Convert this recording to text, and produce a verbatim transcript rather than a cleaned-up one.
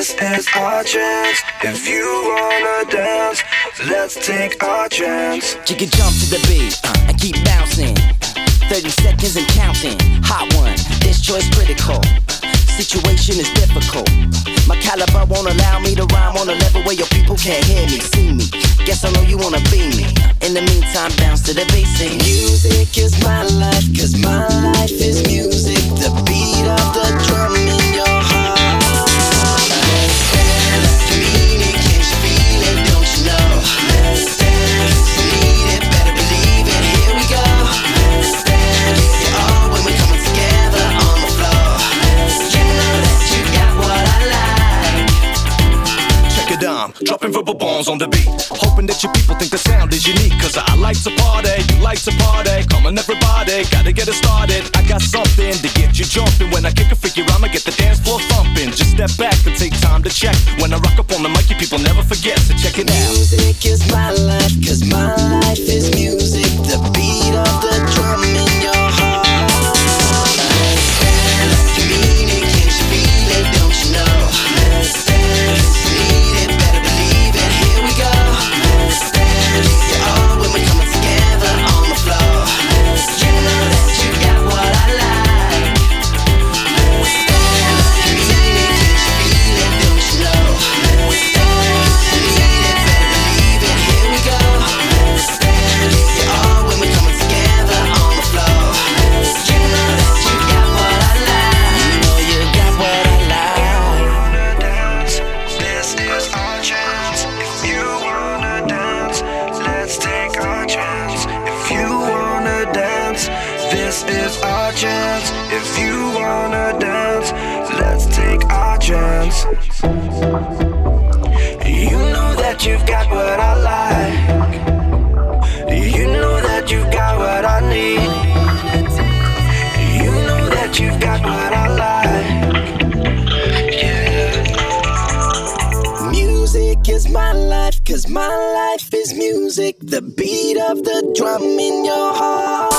This is our chance. If you wanna dance, let's take our chance. You can jump to the beat uh, and keep bouncing. thirty seconds and counting. Hot one, this choice critical. Situation is difficult. My caliber won't allow me to rhyme on a level where your people can't hear me, see me. Guess I know you wanna be me. In the meantime, bounce to the basic. Music is my life, cause my life is music. The beat of the drum in your heart. Let's dance, you mean it, can't you feel it, don't you know? Let's dance, you need it, better believe it, here we go. Let's dance, yeah, oh, when we're coming together on the floor. You know that you got what I like. Check it out, dropping verbal bombs on the beat. Hoping that your people think the sound is unique. Cause I like to party, you like to party. Come on everybody, gotta get it started. I got something to get you jumping. When I kick a figure, I'ma get the dance floor thumping. Just step back and take time to check. When I rock up on the mic, you people never forget. So check it out. Music is my life, cause my life is music. The beat of the drum in your heart. Let's dance, you mean it, can't you feel it, don't you know? Let's dance, you need it, better believe it, here we go. Let's dance, yeah, oh, when we're coming together on the floor. You know that you got what I like. Let's dance, you mean it, can't you feel it, don't you know? Let's dance, you need it, better believe it, here we go. Let's dance, yeah, oh, when we're coming together on the floor. You know that you got what I like. You know you got what I like. This is our chance. If you wanna dance, let's take our chance. If you wanna dance, this is our chance. If you wanna dance, let's take our chance. You know that you've got what I like. You know that you've got what I need. You know that you've got what I like. Yeah. Music is my life, cause my life is music. The beat of the drum in your heart.